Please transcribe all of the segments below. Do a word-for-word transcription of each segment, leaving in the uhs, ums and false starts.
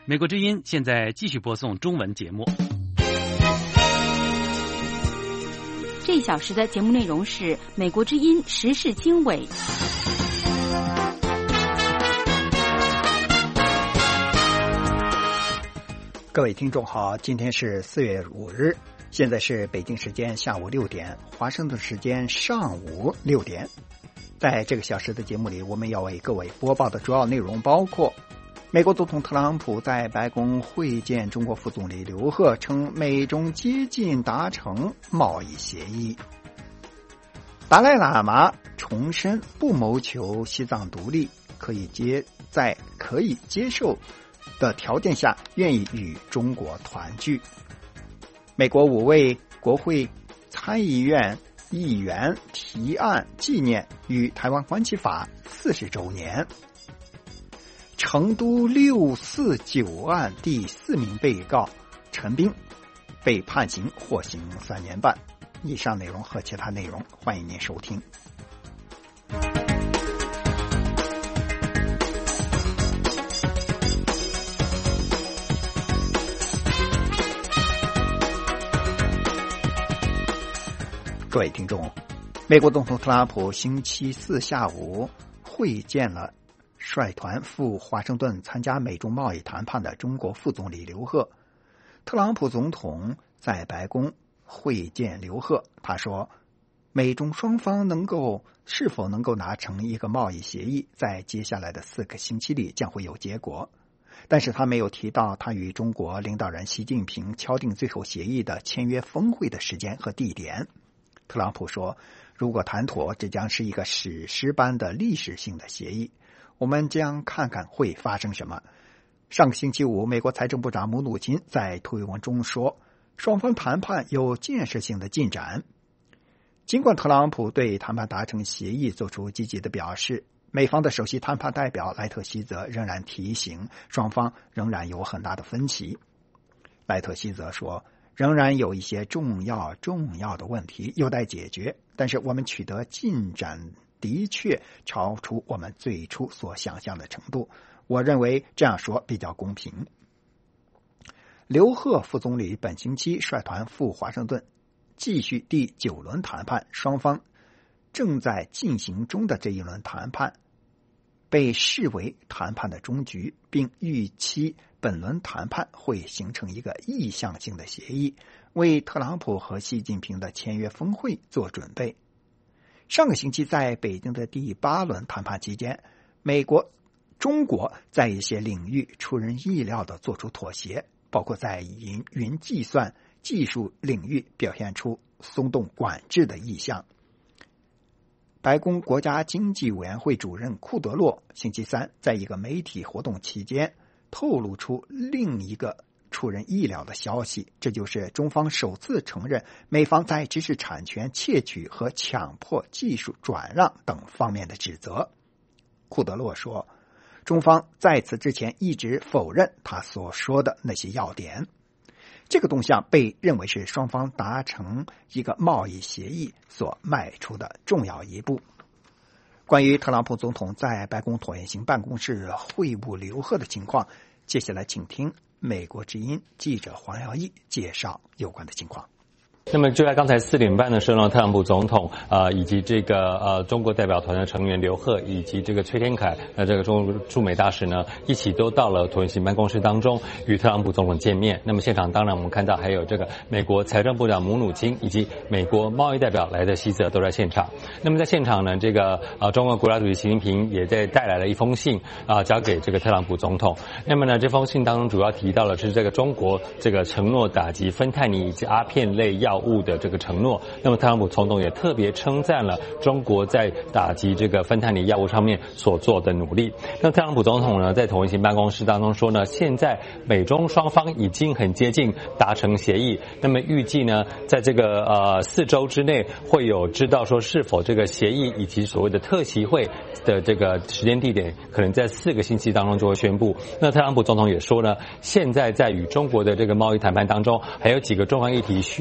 美国之音现在继续播送中文节目。 这一小时的节目内容是美国之音时事经纬。 各位听众好，今天是四月五日，现在是北京时间下午六点，华盛顿时间上午六点。在这个小时的节目里，我们要为各位播报的主要内容包括：美国总统特朗普在白宫会见中国副总理刘鹤，称美中接近达成贸易协议；达赖喇嘛重申不谋求西藏独立，可以接在可以接受的条件下愿意与中国团聚；美国五位国会参议院议员提案纪念与台湾关系法四十周年；成都六四九案第四名被告陈斌被判刑获刑三年半。以上内容和其他内容，欢迎您收听。各位听众，美国总统特朗普星期四下午会见了率团赴华盛顿参加美中贸易谈判的中国副总理刘鹤。特朗普总统在白宫会见刘鹤，他说美中双方能够是否能够达成一个贸易协议，在接下来的四个星期里将会有结果，但是他没有提到他与中国领导人习近平敲定最后协议的签约峰会的时间和地点。特朗普说，如果谈妥，这将是一个史诗般的历史性的协议，我们将看看会发生什么。上个星期五，美国财政部长姆努钦在推文中说，双方谈判有建设性的进展。尽管特朗普对谈判达成协议做出积极的表示，美方的首席谈判代表莱特希泽仍然提醒双方仍然有很大的分歧。莱特希泽说，仍然有一些重要重要的问题有待解决，但是我们取得进展的确超出我们最初所想象的程度。我认为这样说比较公平。刘鹤副总理本星期率团赴华盛顿继续第九轮谈判，双方正在进行中的这一轮谈判被视为谈判的终局，并预期本轮谈判会形成一个意向性的协议，为特朗普和习近平的签约峰会做准备。上个星期在北京的第八轮谈判期间，美国、中国在一些领域出人意料地做出妥协，包括在云云计算技术领域表现出松动管制的意向。白宫国家经济委员会主任库德洛星期三在一个媒体活动期间透露出另一个出人意料的消息，这就是中方首次承认美方在知识产权窃取和强迫技术转让等方面的指责。库德洛说，中方在此之前一直否认他所说的那些要点。这个动向被认为是双方达成一个贸易协议所迈出的重要一步。关于特朗普总统在白宫椭圆形办公室会晤刘鹤的情况，接下来请听美国之音记者黄耀义介绍有关的情况。 那么就在刚才四点半的时候呢，特朗普总统呃以及这个呃中国代表团的成员刘鹤以及这个崔天凯呃这个中国驻美大使呢，一起都到了椭圆形办公室当中与特朗普总统见面。那么现场当然我们看到还有这个美国财政部长姆努钦以及美国贸易代表莱特希泽都在现场。那么在现场呢，这个呃中国国家主席习近平也在带来了一封信啊、呃、交给这个特朗普总统。那么呢这封信当中主要提到的是这个中国这个承诺打击芬太尼以及阿片类药物的这个承诺。那么特朗普总统也特别称赞了中国在打击这个芬太尼药物上面所做的努力。那特朗普总统呢在椭圆形办公室当中说呢，现在美中双方已经很接近达成协议，那么预计呢在这个呃四周之内会有知道说是否这个协议以及所谓的特席会的这个时间地点可能在四个星期当中就会宣布。那特朗普总统也说呢，现在在与中国的这个贸易谈判当中还有几个重要议题需要来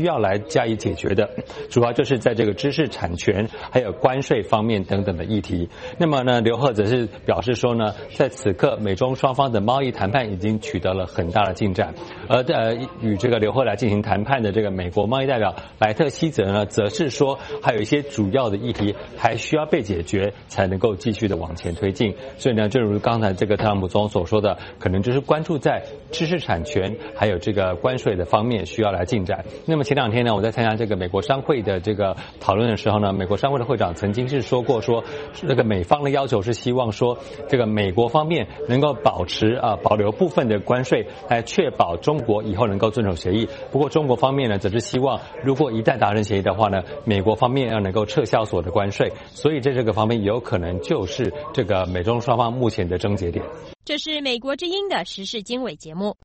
加以解决的，主要就是在这个知识产权还有关税方面等等的议题。那么呢，刘鹤则是表示说呢，在此刻美中双方的贸易谈判已经取得了很大的进展，而呃与这个刘鹤来进行谈判的这个美国贸易代表莱特希泽呢，则是说还有一些主要的议题还需要被解决，才能够继续的往前推进。所以呢，正如刚才这个特朗普总统所说的，可能就是关注在知识产权还有这个关税的方面需要来进展。那么前两天呢，我在参加这个美国商会的这个讨论的时候呢，美国商会的会长曾经是说过说，这个美方的要求是希望说，这个美国方面能够保持啊、呃、保留部分的关税，来确保中国以后能够遵守协议。不过中国方面呢，则是希望如果一旦达成协议的话呢，美国方面要能够撤销所有的关税。所以在这个方面有可能就是这个美中双方目前的症结点。 这是美国之音的时事经纬节目。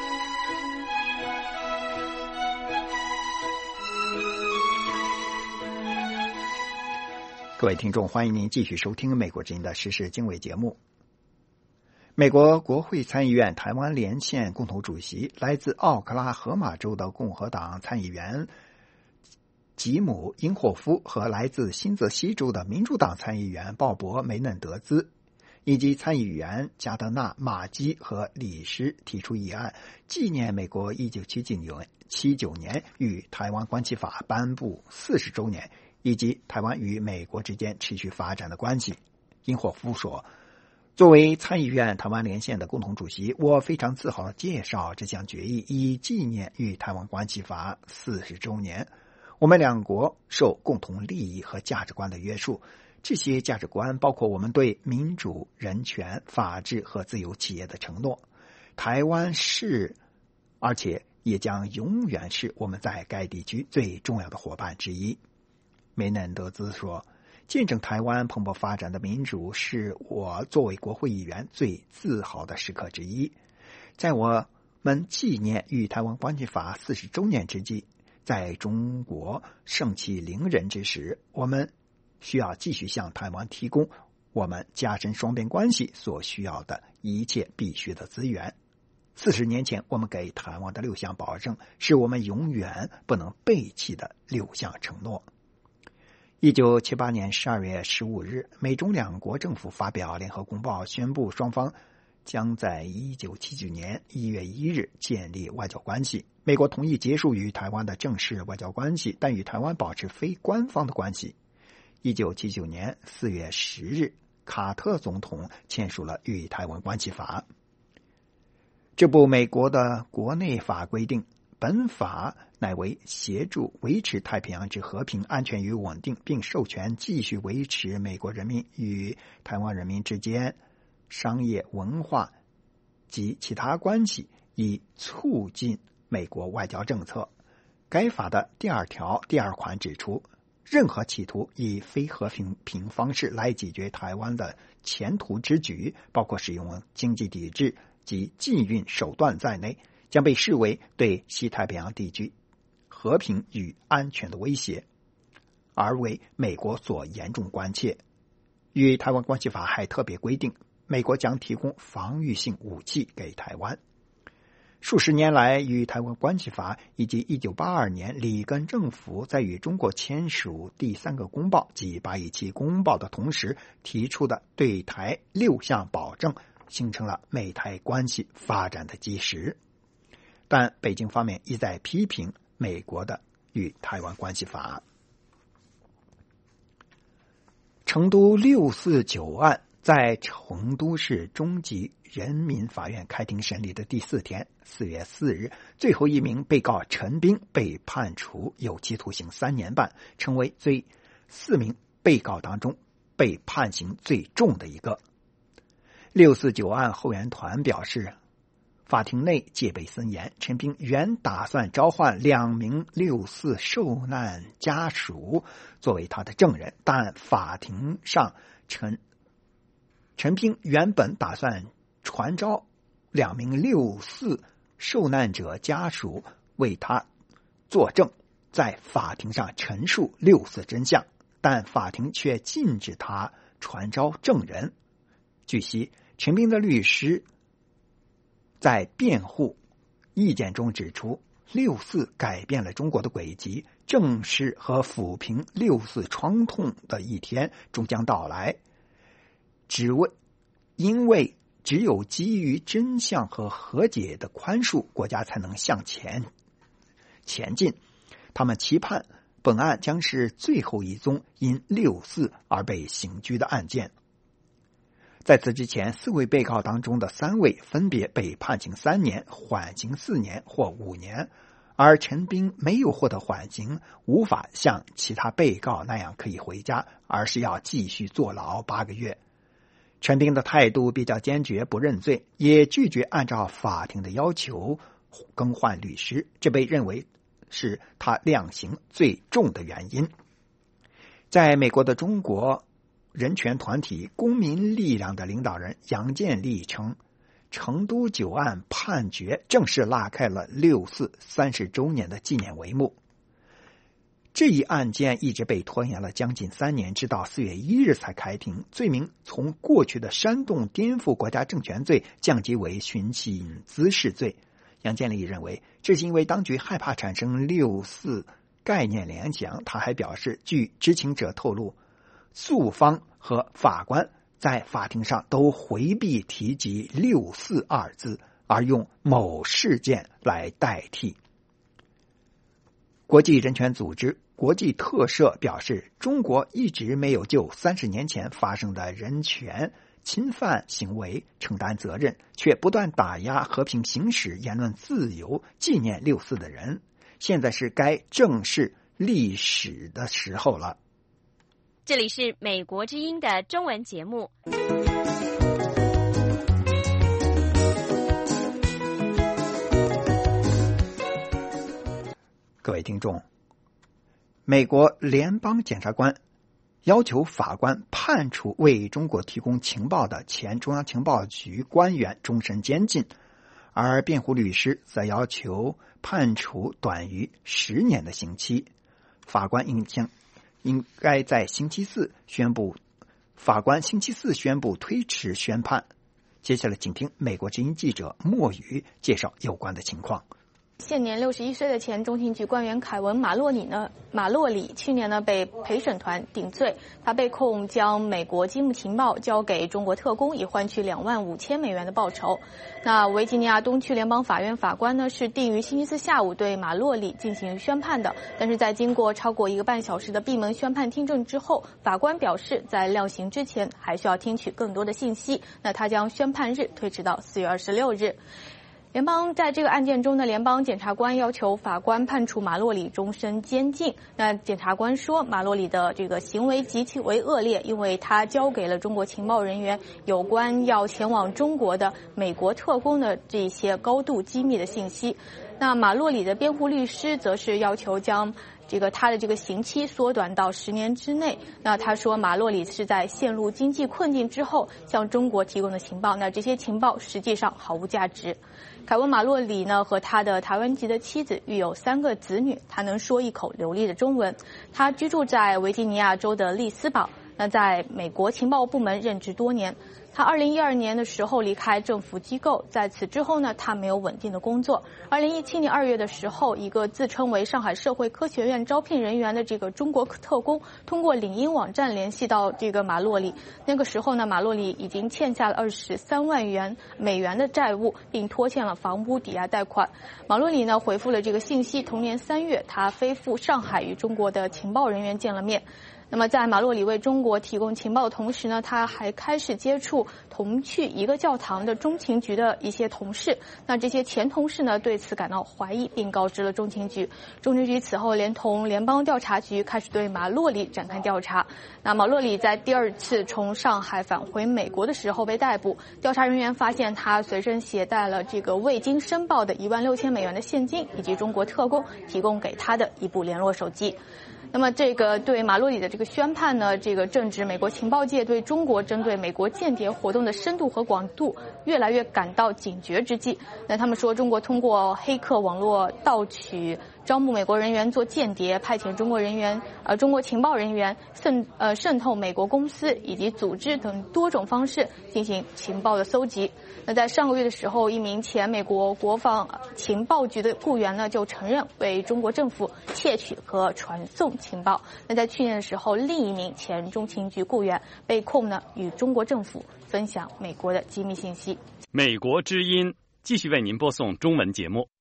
各位听众，欢迎您继续收听美国之音的时事经纬节目。美国国会参议院台湾连线共同主席、来自奥克拉荷马州的共和党参议员吉姆·因霍夫和来自新泽西州的民主党参议员鲍勃·梅嫩德兹，以及参议员加德纳·马基和李师提出议案，纪念美国一九七九年与台湾关系法颁布四十周年，以及台湾与美国之间持续发展的关系。因霍夫说，作为参议院台湾连线的共同主席，我非常自豪地介绍这项决议，以纪念与台湾关系法四十周年。我们两国受共同利益和价值观的约束，这些价值观包括我们对民主、人权、法治和自由企业的承诺。台湾是，而且也将永远是我们在该地区最重要的伙伴之一。梅嫩德兹说，见证台湾蓬勃发展的民主是我作为国会议员最自豪的时刻之一。在我们纪念与台湾关系法四十周年之际，在中国盛气凌人之时，我们需要继续向台湾提供我们加深双边关系所需要的一切必须的资源。四十年前我们给台湾的六项保证，是我们永远不能背弃的六项承诺。一九七八年十二月十五日，美中两国政府发表联合公报，宣布双方将在一九七九年一月一日建立外交关系。美国同意结束与台湾的正式外交关系，但与台湾保持非官方的关系。一九七九年四月十日，卡特总统签署了与台湾关系法。这部美国的国内法规定，本法乃为协助维持太平洋之和平、安全与稳定，并授权继续维持美国人民与台湾人民之间商业、文化及其他关系，以促进美国外交政策。该法的第二条第二款指出，任何企图以非和平方式来解决台湾的前途之举，包括使用经济抵制及禁运手段在内，将被视为对西太平洋地区和平与安全的威胁，而为美国所严重关切。与台湾关系法还特别规定，美国将提供防御性武器给台湾。数十年来，与台湾关系法以及一九八二年里根政府在与中国签署第三个公报及八一七公报的同时提出的对台六项保证，形成了美台关系发展的基石。但北京方面一再批评美国的与台湾关系法。成都六四九案在成都市中级人民法院开庭审理的第四天，四月四日，最后一名被告陈斌被判处有期徒刑三年半，成为最四名被告当中被判刑最重的一个。六四九案后援团表示，法庭内戒备森严，陈斌原打算召唤两名六四受难家属作为他的证人，但法庭上陈陈斌原本打算传召两名六四受难者家属为他作证，在法庭上陈述六四真相，但法庭却禁止他传召证人。据悉，陈斌的律师在辩护意见中指出， 六四改变了中国的轨迹，正视和抚平六四创痛的一天终将到来。只为因为只有基于真相和和解的宽恕，国家才能向前前进。他们期盼本案将是最后一宗因六四而被刑拘的案件。在此之前，四位被告当中的三位分别被判刑三年、缓刑四年或五年，而陈斌没有获得缓刑，无法像其他被告那样可以回家，而是要继续坐牢八个月。陈斌的态度比较坚决，不认罪，也拒绝按照法庭的要求更换律师，这被认为是他量刑最重的原因。在美国的中国人权团体公民力量的领导人杨建立称，成都九案判决正式拉开了六四三十周年的纪念帷幕。这一案件一直被拖延了将近三年，直到四月一日才开庭，罪名从过去的煽动颠覆国家政权罪降级为寻衅滋事罪。杨建立认为，这是因为当局害怕产生六四概念联想。他还表示，据知情者透露，诉方和法官在法庭上都回避提及六四二字，而用某事件来代替。国际人权组织国际特赦表示，中国一直没有就三十年前发生的人权侵犯行为承担责任，却不断打压和平行使言论自由、纪念六四的人。现在是该正视历史的时候了。 这里是美国之音的中文节目。 各位听众，美国联邦检察官要求法官判处为中国提供情报的前中央情报局官员终身监禁，而辩护律师则要求判处短于十年的刑期。法官应将应该在星期四宣布，法官星期四宣布推迟宣判。接下来请听美国之音记者莫宇介绍有关的情况。 现年六十一岁的前中情局官员凯文·马洛里呢，马洛里去年呢被陪审团定罪，他被控将美国机密情报交给中国特工，以换取两万五千美元的报酬。那维吉尼亚东区联邦法院法官呢是定于星期四下午对马洛里进行宣判的，但是在经过超过一个半小时的闭门宣判听证之后，法官表示在量刑之前还需要听取更多的信息，那他将宣判日推迟到四月二十六日。联邦在这个案件中的联邦检察官要求法官判处马洛里终身监禁。那检察官说，马洛里的这个行为极其为恶劣，因为他交给了中国情报人员有关要前往中国的美国特工的这些高度机密的信息。那马洛里的辩护律师则是要求将这个他的这个刑期缩短到十年之内。那他说，马洛里是在陷入经济困境之后向中国提供的情报，那这些情报实际上毫无价值。凯文·马洛里呢和他的台湾籍的妻子育有三个子女，他能说一口流利的中文。他居住在维吉尼亚州的利斯堡，那在美国情报部门任职多年。他二零一二年的时候离开政府机构，在此之后呢，他没有稳定的工作。二零一七年二月的时候，一个自称为上海社会科学院招聘人员的这个中国特工，通过领英网站联系到这个马洛里。那个时候呢，马洛里已经欠下了二十三万元美元的债务，并拖欠了房屋抵押贷款。马洛里呢回复了这个信息，同年三月，他飞赴上海与中国的情报人员见了面。那么在马洛里为中国提供情报的同时呢，他还开始接触同去一个教堂的中情局的一些同事。那这些前同事呢对此感到怀疑，并告知了中情局。中情局此后连同联邦调查局开始对马洛里展开调查。那马洛里在第二次从上海返回美国的时候被逮捕，调查人员发现他随身携带了这个未经申报的一万六千美元的现金，以及中国特工提供给他的一部联络手机。那么这个对马洛里的这个宣判呢，这个正值美国情报界对中国针对美国间谍活动的深度和广度越来越感到警觉之际。那他们说，中国通过黑客网络盗取、招募美国人员做间谍、派遣中国人员、呃中国情报人员渗呃渗透美国公司以及组织等多种方式进行情报的搜集。那在上个月的时候，一名前美国国防情报局的雇员呢就承认为中国政府窃取和传送情报。那在去年的时候，另一名前中情局雇员被控呢与中国政府分享美国的机密信息。 美国之音继续为您播送中文节目。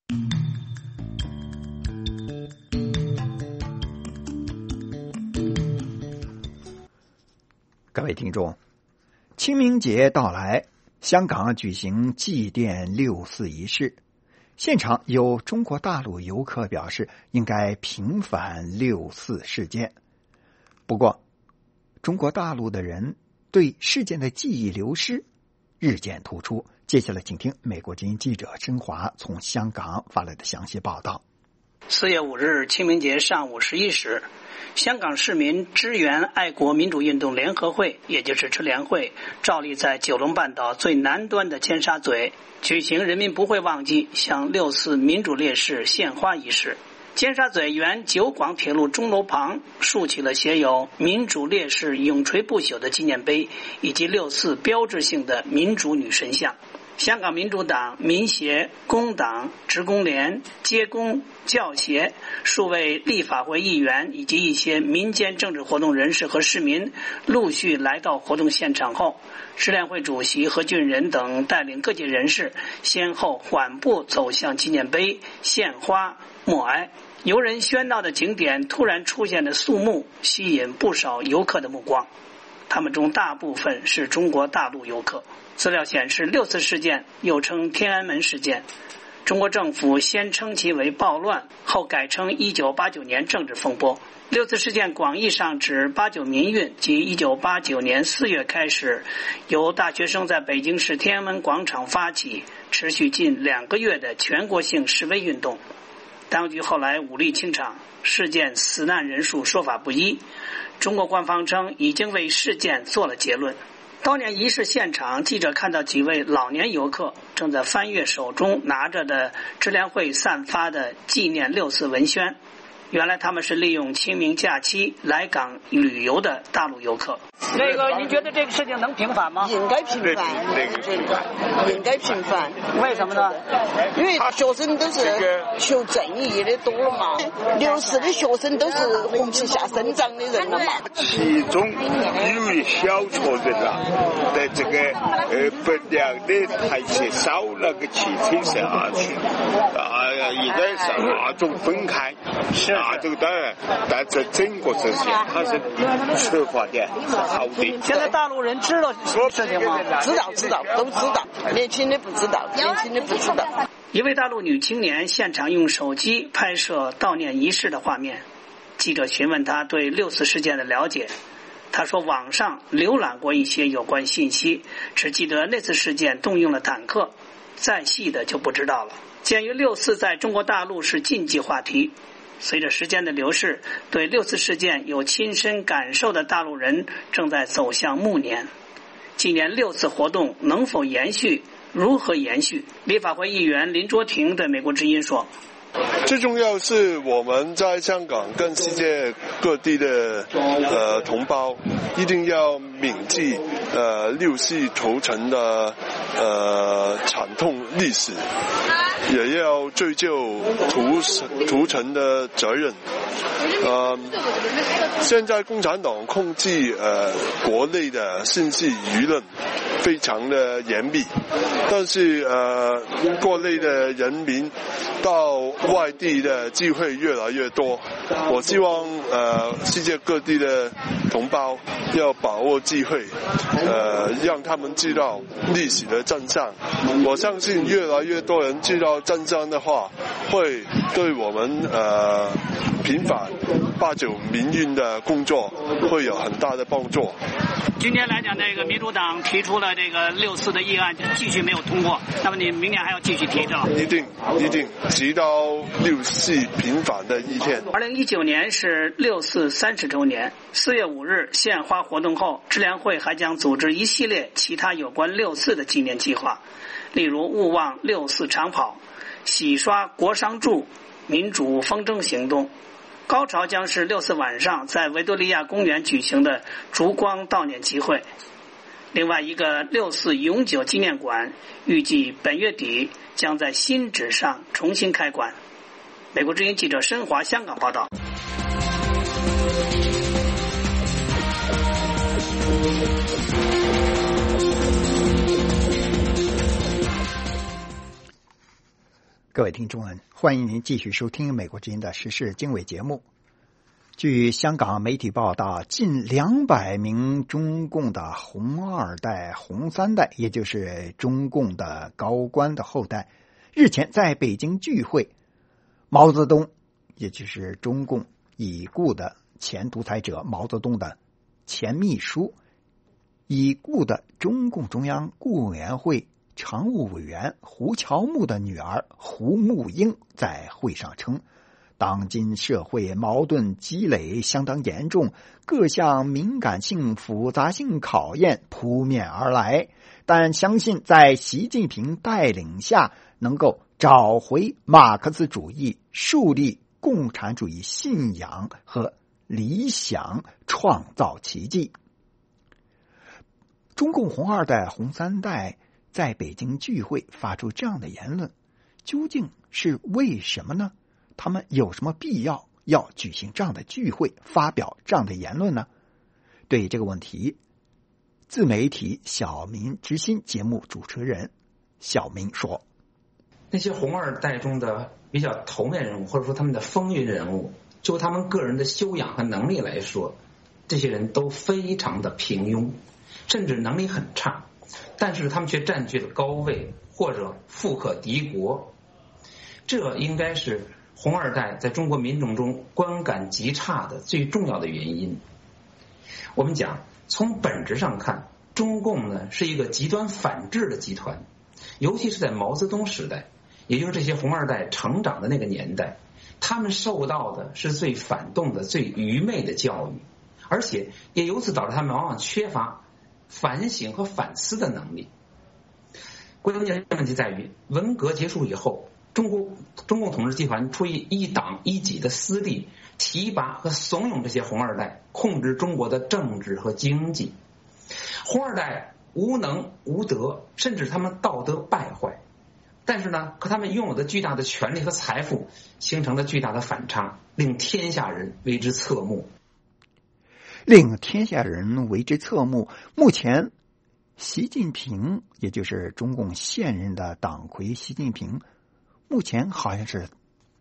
各位听众，清明节到来，香港举行祭奠六四仪式，现场有中国大陆游客表示应该平反六四事件。不过，中国大陆的人对事件的记忆流失日渐突出。接下来请听美国之音记者申华从香港发来的详细报道。 四月五日清明节上午十一时，香港市民支援爱国民主运动联合会，也就是支联会，照例在九龙半岛最南端的尖沙咀举行人民不会忘记向六四民主烈士献花仪式。尖沙咀原九广铁路钟楼旁竖起了写有民主烈士永垂不朽的纪念碑，以及六四标志性的民主女神像。香港民主党、民协、工党、职工联、街工、教协数位立法会议员以及一些民间政治活动人士和市民陆续来到活动现场后，支联会主席何俊仁等带领各界人士先后缓步走向纪念碑献花默哀。游人喧闹的景点突然出现的肃穆吸引不少游客的目光，他们中大部分是中国大陆游客。资料显示，六四事件又称天安门事件，中国政府先称其为暴乱，后改称一九八九年政治风波。六次事件广义上指八九民运及一九八九年四月开始，由大学生在北京市天安门广场发起，持续近两个月的全国性示威运动。当局后来武力清场，事件死难人数说法不一。中国官方称已经为事件做了结论。悼念仪式现场，记者看到几位老年游客正在翻阅手中拿着的支联会散发的纪念六四文宣。原来他们是利用清明假期来港旅游的大陆游客。那个，您觉得这个事情能平反吗？ 应该平反，应该平反。 为什么呢？ 因为学生都是求正义的多了嘛，六四的学生都是红旗下生长的人了嘛。 其中有一小撮人啊，在这个呃不良的台阶少那个汽车下去，啊，应该是那种分开。是啊，这个当然，但这整个事情它是策划的好的。 现在大陆人知道事情吗？ 知道，知道，都知道。年轻的不知道，年轻的不知道。 一位大陆女青年现场用手机拍摄悼念仪式的画面，记者询问她对六四事件的了解。她说网上浏览过一些有关信息，只记得那次事件动用了坦克，再细的就不知道了。鉴于六四在中国大陆是禁忌话题，随着时间的流逝，对六四事件有亲身感受的大陆人正在走向暮年。今年六次活动能否延续，如何延续？立法会议员林卓廷对美国之音说， 最重要是我们在香港跟世界各地的呃同胞一定要铭记呃六四屠城的呃惨痛历史，也要追究屠屠城的责任。呃，现在共产党控制呃国内的信息舆论非常的严密，但是呃国内的人民到外地的机会越来越多。我希望呃世界各地的同胞要把握机会，呃让他们知道历史的真相。我相信越来越多人知道真相的话，会对我们呃平反八九民运的工作会有很大的帮助。 今天来讲，这个民主党提出了这个六四的议案，继续没有通过。那么你明年还要继续提，对吧？ 一定，一定。 直到六四平反的一天。 二零一九年是六四三十周年，四月五日献花活动后，支联会还将组织一系列其他有关六四的纪念计划，例如勿忘六四长跑、洗刷国殇柱、民主风筝行动。高潮将是六四晚上在维多利亚公园举行的烛光悼念集会。另外一个六四永久纪念馆预计本月底将在新址上重新开馆。美国之音记者申华香港报道。 各位听众们，欢迎您继续收听美国之音的时事经纬节目。据香港媒体报道，近两百名中共的红二代、红三代，也就是中共的高官的后代，日前在北京聚会。毛泽东，也就是中共已故的前独裁者毛泽东的前秘书，已故的中共中央顾委员会常务委员胡乔木的女儿胡木英在会上称，当今社会矛盾积累相当严重，各项敏感性、复杂性考验扑面而来，但相信在习近平带领下能够找回马克思主义，树立共产主义信仰和理想，创造奇迹。中共红二代、红三代在北京聚会发出这样的言论，究竟是为什么呢？他们有什么必要要举行这样的聚会，发表这样的言论呢？对这个问题，自媒体小民之心节目主持人小明说， 那些红二代中的比较头面人物，或者说他们的风云人物，就他们个人的修养和能力来说，这些人都非常的平庸，甚至能力很差，但是他们却占据了高位，或者富可敌国。这应该是红二代在中国民众中观感极差的最重要的原因。我们讲，从本质上看，中共呢是一个极端反智的集团，尤其是在毛泽东时代，也就是这些红二代成长的那个年代，他们受到的是最反动的、最愚昧的教育，而且也由此导致他们往往缺乏反省和反思的能力。关键问题在于，文革结束以后，中国中共统治集团出于一党一己的私利，提拔和怂恿这些红二代控制中国的政治和经济。红二代无能无德，甚至他们道德败坏，但是呢，和他们拥有的巨大的权力和财富形成了巨大的反差，令天下人为之侧目。 令天下人为之侧目。目前，习近平，也就是中共现任的党魁习近平，目前好像是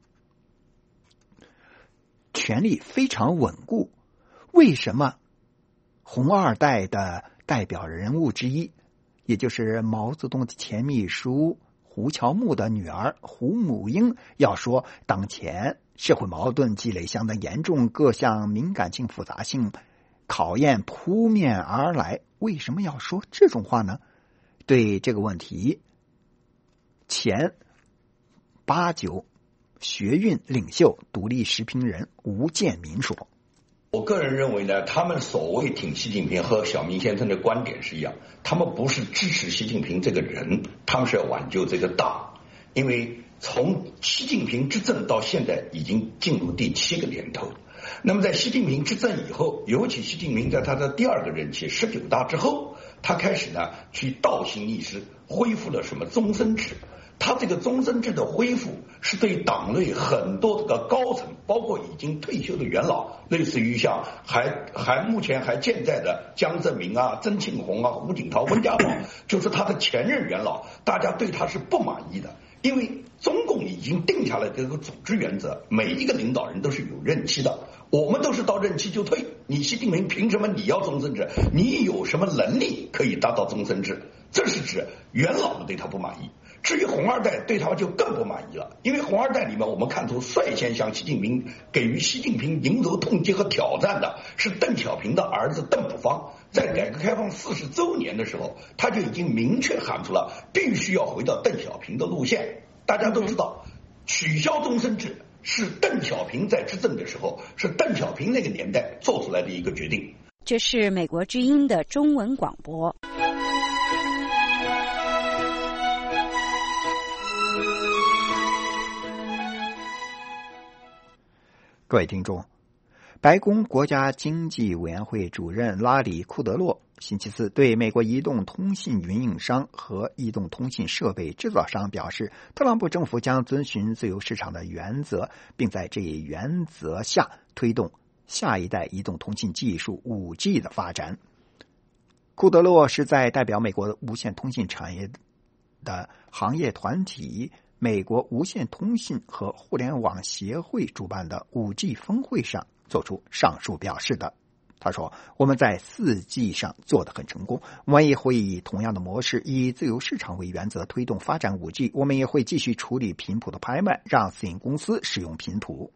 权力非常稳固。为什么红二代的代表人物之一，也就是毛泽东的前秘书胡乔木的女儿胡木英，要说当前社会矛盾积累相当严重，各项敏感性、复杂性考验扑面而来？为什么要说这种话呢？对这个问题，前八九学运领袖、独立时评人吴建民说， 我个人认为呢，他们所谓挺习近平和小明先生的观点是一样，他们不是支持习近平这个人，他们是要挽救这个党。因为从习近平执政到现在已经进入第七个年头，那么在习近平执政以后，尤其习近平在他的第二个任期十九大之后，他开始呢去倒行逆施，恢复了什么终身制。他这个终身制的恢复是对党内很多这个高层，包括已经退休的元老，类似于像还还目前还健在的江泽民啊、曾庆红啊、胡锦涛、温家宝，就是他的前任元老，大家对他是不满意的。因为中共已经定下了这个组织原则，每一个领导人都是有任期的，我们都是到任期就退。你习近平凭什么你要终身制？你有什么能力可以达到终身制？这是指元老们对他不满意。至于红二代，对他们就更不满意了，因为红二代里面我们看出率先向习近平给予习近平迎头痛击和挑战的是邓小平的儿子邓朴方。在改革开放四十周年的时候，他就已经明确喊出了必须要回到邓小平的路线。大家都知道， 取消终身制是邓小平在执政的时候，是邓小平那个年代做出来的一个决定。 这是美国之音的中文广播。 各位听众，白宫国家经济委员会主任拉里·库德洛星期四对美国移动通信运营商和移动通信设备制造商表示，特朗普政府将遵循自由市场的原则，并在这一原则下推动下一代移动通信技术 五 G 的发展。库德洛是在代表美国无线通信产业的行业团体美国无线通信和互联网协会主办的 五 G 峰会上做出上述表示的。他说，我们在 四 G 上做得很成功，我们也会以同样的模式，以自由市场为原则推动发展 五 G， 我们也会继续处理频谱的拍卖，让私营公司使用频谱。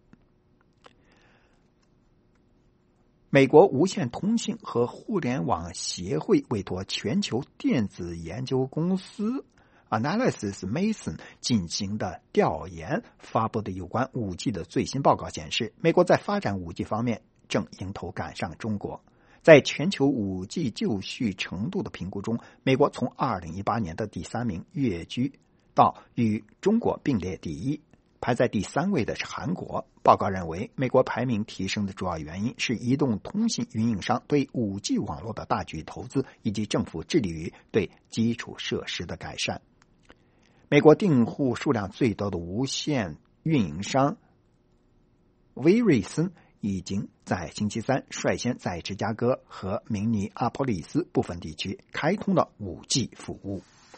美国无线通信和互联网协会委托全球电子研究公司Analysys Mason 进行的调研发布的有关 五 G 的最新报告显示，美国在发展 五 G 方面正迎头赶上中国。在全球 五 G 就绪程度的评估中，美国从二零一八年的第三名跃居到与中国并列第一，排在第三位的是韩国。报告认为，美国排名提升的主要原因是移动通信运营商对 五 G 网络的大举投资，以及政府致力于对基础设施的改善。美国订户数量最多的无线运营商威瑞森已经在星期三率先在芝加哥和明尼阿波利斯部分地区开通了 五 G 服务。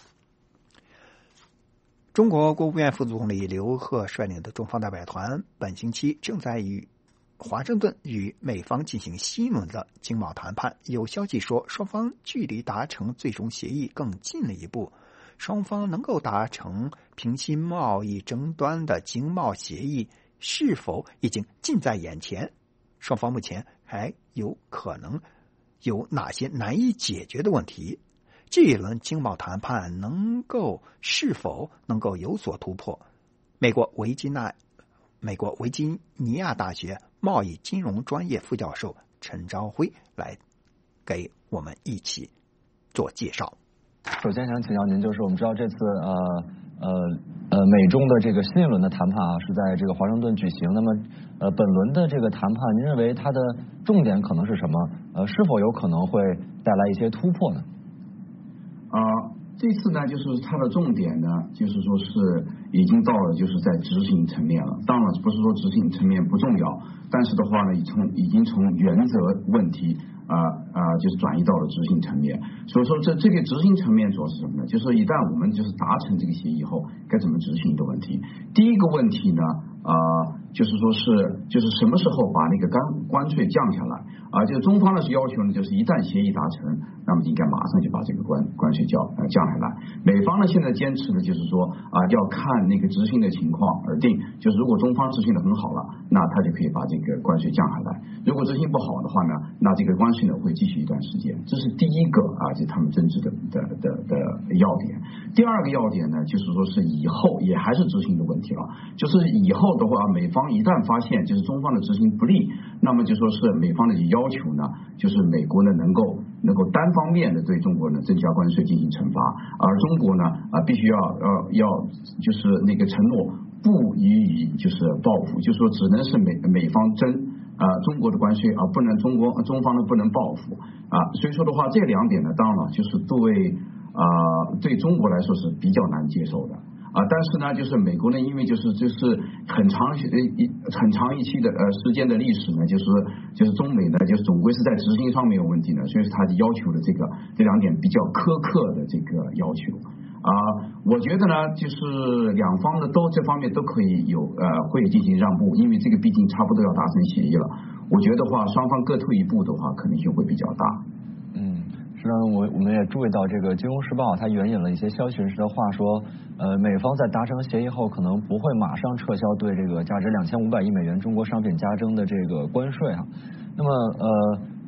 中国国务院副总理刘鹤率领的中方代表团本星期正在与华盛顿与美方进行新一轮的经贸谈判，有消息说双方距离达成最终协议更近了一步，双方能够达成平息贸易争端的经贸协议是否已经近在眼前，双方目前还有可能有哪些难以解决的问题，这一轮经贸谈判能够是否能够有所突破。美国维吉纳美国维吉尼亚大学贸易金融专业副教授陈朝辉来给我们一起做介绍。 首先想请教您，就是我们知道这次呃呃呃美中的这个新一轮的谈判啊，是在这个华盛顿举行。那么呃本轮的这个谈判，您认为它的重点可能是什么？呃，是否有可能会带来一些突破呢？ 啊、呃，这次呢，就是它的重点呢，就是说是已经到了就是在执行层面了。当然不是说执行层面不重要，但是的话呢，从已经从原则问题。啊啊、呃呃，就是转移到了执行层面。所以说这这个执行层面主要是什么呢？就是一旦我们就是达成这个协议后，该怎么执行的问题。第一个问题呢，啊、呃，就是说是就是什么时候把那个关关税降下来啊、呃？就是中方呢是要求呢，就是一旦协议达成，那么应该马上就把这个关关税降呃降下来。美方呢现在坚持的就是说啊、呃，要看那个执行的情况而定。就是如果中方执行的很好了，那他就可以把这个关税降下来；如果执行不好的话呢，那这个关税呢会继续一段时间。这是第一个啊，就是他们争执的的的的要点。第二个要点呢，就是说是以后也还是执行的问题了。就是以后的话，美方一旦发现就是中方的执行不力，那么就说是美方的要求呢，就是美国呢能够能够单方面的对中国呢增加关税进行惩罚，而中国呢啊必须要要要就是那个承诺不予以就是报复，就是说只能是美美方征啊、呃、中国的关税啊，不能中国中方呢不能报复啊，所以说的话这两点呢，当然了就是对啊、呃、对中国来说是比较难接受的。啊，但是呢，就是美国呢，因为就是就是很长一很长一期的呃时间的历史呢，就是就是中美呢，就是总归是在执行上面有问题呢，所以他要求的这个这两点比较苛刻的这个要求啊、呃，我觉得呢，就是两方呢都这方面都可以有呃会进行让步，因为这个毕竟差不多要达成协议了，我觉得话双方各退一步的话，可能性会比较大。 实际上，我我们也注意到，这个《金融时报》它援引了一些消息人士的话说，呃，美方在达成协议后，可能不会马上撤销对这个价值两千五百亿美元中国商品加征的这个关税哈。那么，呃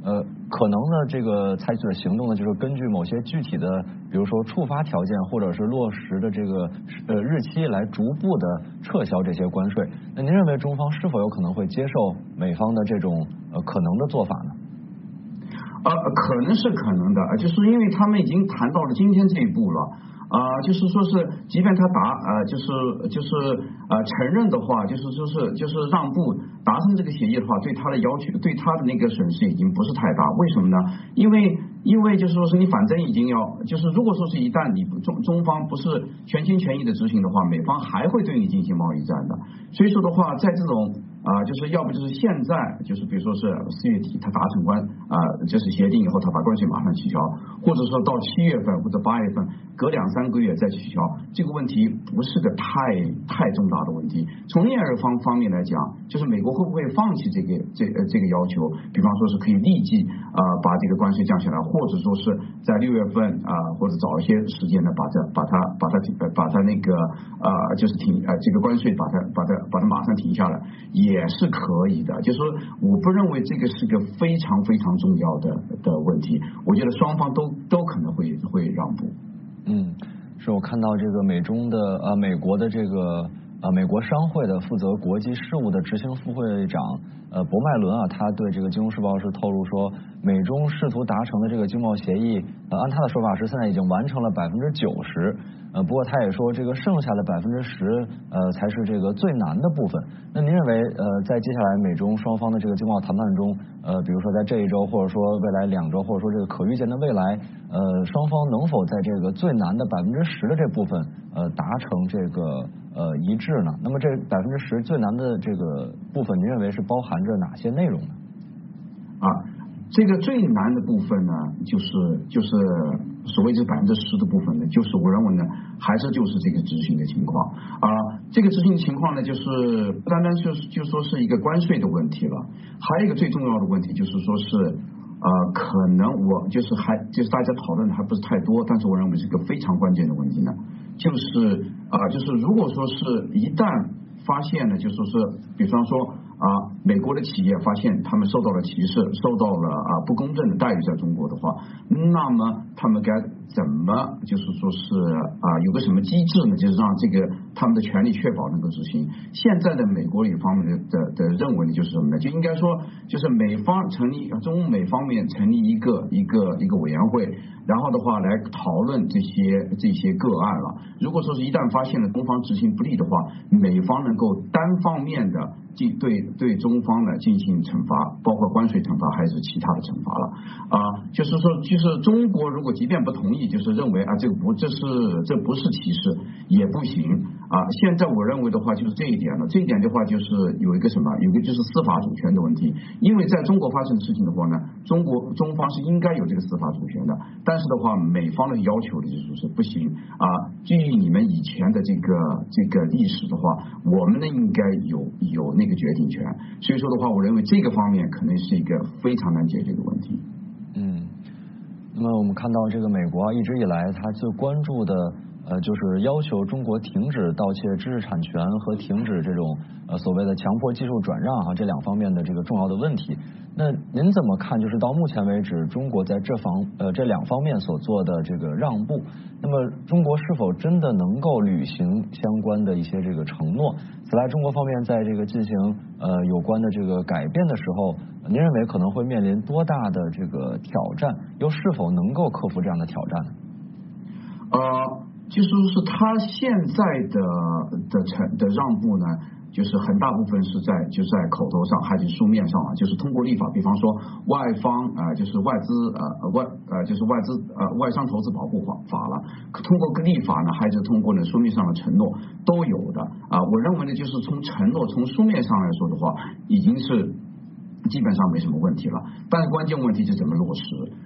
呃，可能呢，这个采取的行动呢，就是根据某些具体的，比如说触发条件或者是落实的这个呃日期来逐步的撤销这些关税。那您认为中方是否有可能会接受美方的这种呃可能的做法呢？ 呃，可能是可能的，就是因为他们已经谈到了今天这一步了。啊、呃，就是说是，即便他达呃，就是就是呃承认的话，就是说是就是让步达成这个协议的话，对他的要求，对他的那个损失已经不是太大。为什么呢？因为因为就是说是你反正已经要，就是如果说是一旦你中中方不是全心全意的执行的话，美方还会对你进行贸易战的。所以说的话，在这种啊、呃，就是要不就是现在，就是比如说是四月底他达成关啊、呃，就是协定以后，他把关税马上取消，或者说到七月份或者八月份，隔两三个月再取消，这个问题不是个太太重大的问题。从另外一方方面来讲，就是美国会不会放弃这个这呃这个要求？比方说是可以立即啊、呃、把这个关税降下来，或者说是在六月份啊、呃、或者早一些时间呢，把这把它把它把它那个啊、呃、就是停呃这个关税把它把它把它马上停下来，也也是可以的，就是说，我不认为这个是个非常非常重要的的问题。我觉得双方都都可能会会让步。 嗯，是我看到这个美中的呃美国的这个呃美国商会的负责国际事务的执行副会长呃博麦伦啊，他对这个《金融时报》是透露说，美中试图达成的这个经贸协议，呃按他的说法是现在已经完成了百分之九十。呃，不过他也说，这个剩下的百分之十，呃，才是这个最难的部分。那您认为，呃，在接下来美中双方的这个经贸谈判中，呃，比如说在这一周，或者说未来两周，或者说这个可预见的未来，呃，双方能否在这个最难的百分之十的这部分，呃，达成这个呃一致呢？那么这百分之十最难的这个部分，您认为是包含着哪些内容呢？ 啊，这个最难的部分呢，就是就是所谓这百分之十的部分呢，就是我认为呢，还是就是这个执行的情况啊。这个执行的情况呢，就是不单单就是就说是一个关税的问题了，还有一个最重要的问题就是说是呃，可能我就是还就是大家讨论的还不是太多，但是我认为是一个非常关键的问题呢，就是啊、呃，就是如果说是一旦发现呢，就说是比方说。啊，美国的企业发现他们受到了歧视，受到了啊不公正的待遇，在中国的话，那么他们该怎么就是说是啊有个什么机制呢？就是让这个他们的权利确保能够执行。现在的美国有方面的的的认为呢，就是什么呢？就应该说就是美方成立中美方面成立一个一个一个委员会，然后的话来讨论这些这些个案了。如果说是一旦发现了中方执行不力的话，美方能够单方面的进对对中方呢进行惩罚，包括关税惩罚还是其他的惩罚了啊。就是说，就是中国如果即便不同意，就是认为啊这个不这是这不是歧视也不行啊。现在我认为的话就是这一点了，这一点的话就是有一个什么，有一个就是司法主权的问题。因为在中国发生的事情的话呢，中国中方是应该有这个司法主权的，但是的话美方的要求的就是说不行啊。基于你们以前的这个这个历史的话，我们呢应该有有那个决定权。所以说的话，我认为这个方面可能是一个非常难解决的问题。 嗯，那么我们看到这个美国一直以来他最关注的呃就是要求中国停止盗窃知识产权和停止这种呃所谓的强迫技术转让哈这两方面的这个重要的问题。那您怎么看？就是到目前为止，中国在这方呃这两方面所做的这个让步，那么中国是否真的能够履行相关的一些这个承诺？此外，中国方面在这个进行呃有关的这个改变的时候，您认为可能会面临多大的这个挑战？又是否能够克服这样的挑战呢？ 呃，就是说是他现在的的成的让步呢？就是很大部分是在就是在口头上还是书面上啊，就是通过立法，比方说外方啊、呃，就是外资呃外呃就是外资呃外商投资保护法法了，通过个立法呢，还是通过呢书面上的承诺都有的啊。我认为呢，就是从承诺从书面上来说的话，已经是基本上没什么问题了，但是关键问题是怎么落实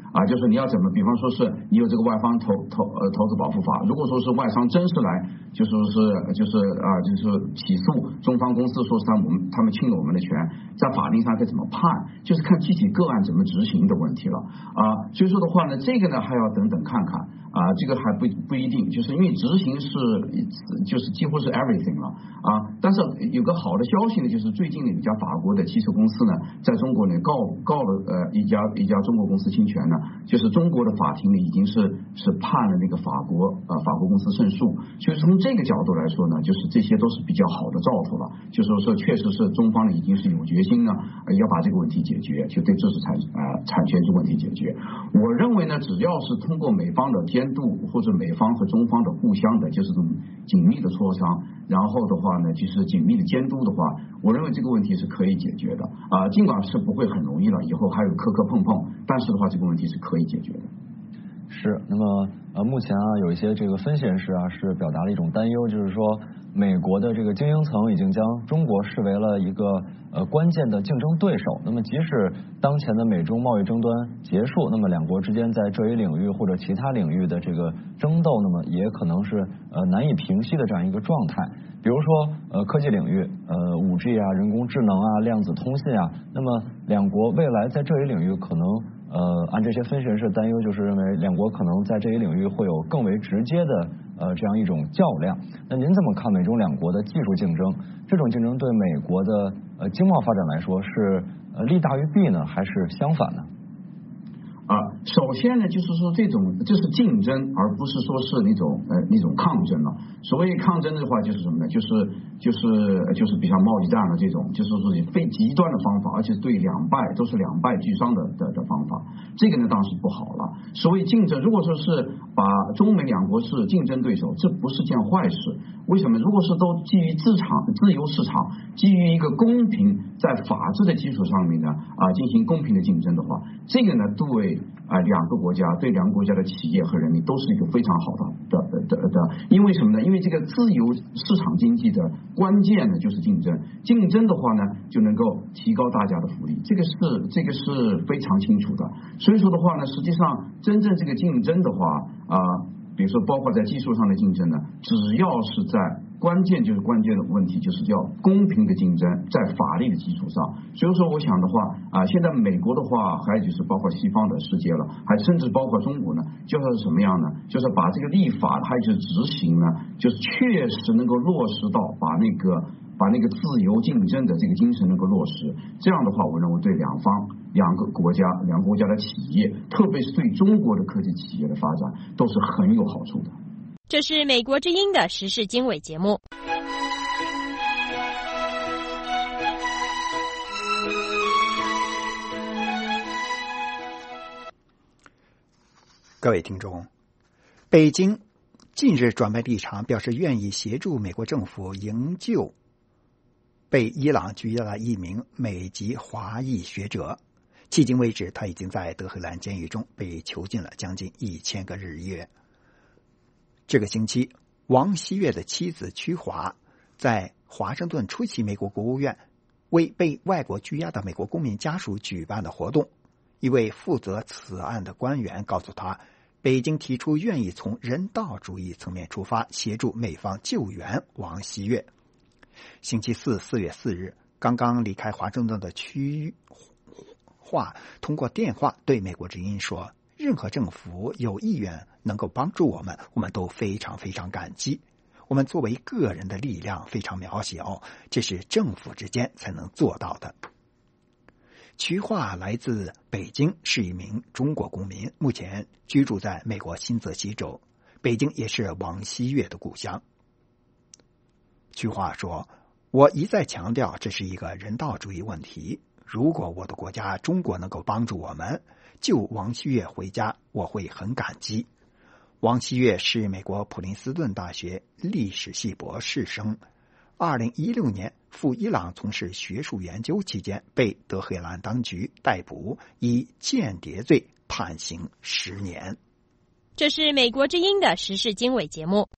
啊，就是你要怎么，比方说是你有这个外方投投呃投资保护法，如果说是外商真是来，就说是就是啊就是起诉中方公司，说是他们他们侵了我们的权，在法律上该怎么判，就是看具体个案怎么执行的问题了啊。所以说的话呢，这个呢还要等等看看啊，这个还不不一定，就是因为执行是就是几乎是 everything 了啊。但是有个好的消息呢，就是最近的一家法国的汽车公司呢，在中国呢告告了呃一家一家中国公司侵权呢，就是中国的法庭呢已经是是判了那个法国呃法国公司胜诉，所以从这个角度来说呢，就是这些都是比较好的兆头了，就是说确实是中方呢已经是有决心呢、呃、要把这个问题解决，就对知识产呃产权这个问题解决。我认为呢，只要是通过美方的监督或者美方和中方的互相的就是这种紧密的磋商，然后的话呢就是紧密的监督的话，我认为这个问题是可以解决的啊、呃，尽管是不会很容易了，以后还有磕磕碰碰，但是的话这个问题是可以解决的。 是，那么呃，目前啊，有一些这个分析人士啊，是表达了一种担忧，就是说，美国的这个精英层已经将中国视为了一个呃关键的竞争对手。那么，即使当前的美中贸易争端结束，那么两国之间在这一领域或者其他领域的这个争斗，那么也可能是呃难以平息的这样一个状态。比如说呃科技领域，呃五 G 啊、人工智能啊、量子通信啊，那么两国未来在这一领域可能。呃，按这些分析人士的担忧，就是认为两国可能在这一领域会有更为直接的呃这样一种较量。那您怎么看美中两国的技术竞争？这种竞争对美国的呃经贸发展来说是呃利大于弊呢，还是相反呢？ 啊，首先呢，就是说这种这是竞争，而不是说是那种呃那种抗争了。所谓抗争的话，就是什么呢？就是就是就是比方贸易战的这种，就是说非极端的方法，而且对两败都是两败俱伤的的的方法。这个呢，当然是不好了。所谓竞争，如果说是把中美两国是竞争对手，这不是件坏事。为什么？如果是都基于自场自由市场，基于一个公平，在法治的基础上面呢啊进行公平的竞争的话，这个呢对啊、呃、两个国家对两个国家的企业和人民都是一个非常好的的的的的。因为什么呢？因为这个自由市场经济的关键呢就是竞争，竞争的话呢就能够提高大家的福利，这个是这个是非常清楚的。所以说的话呢，实际上真正这个竞争的话啊。呃比如说，包括在技术上的竞争呢，只要是在关键就是关键的问题，就是要公平的竞争，在法律的基础上。所以说，我想的话啊，现在美国的话，还有就是包括西方的世界了，还甚至包括中国呢，就是什么样呢？就是把这个立法还有就是执行呢，就是确实能够落实到把那个把那个自由竞争的这个精神能够落实。这样的话，我认为对两方。两个国家、两个国家的企业，特别是对中国的科技企业的发展，都是很有好处的。 这是美国之音的时事经纬节目。 各位听众，北京近日转变立场，表示愿意协助美国政府营救被伊朗拘押的一名美籍华裔学者。迄今为止，他已经在德黑兰监狱中被囚禁了将近一千个日月。这个星期，王锡月的妻子曲华在华盛顿出席美国国务院为被外国拘押的美国公民家属举办的活动。一位负责此案的官员告诉他，北京提出愿意从人道主义层面出发，协助美方救援王锡月。星期四，四月四日，刚刚离开华盛顿的曲华通过电话对美国之音说，任何政府有意愿能够帮助我们，我们都非常非常感激。我们作为个人的力量非常渺小，这是政府之间才能做到的。曲华来自北京，是一名中国公民，目前居住在美国新泽西州。北京也是王锡月的故乡。曲华说，我一再强调这是一个人道主义问题，如果我的国家中国能够帮助我们救王锡月回家，我会很感激。王锡月是美国普林斯顿大学历史系博士生，二零一六年赴伊朗从事学术研究期间被德黑兰当局逮捕，以间谍罪判刑十年。 这是美国之音的时事经纬节目。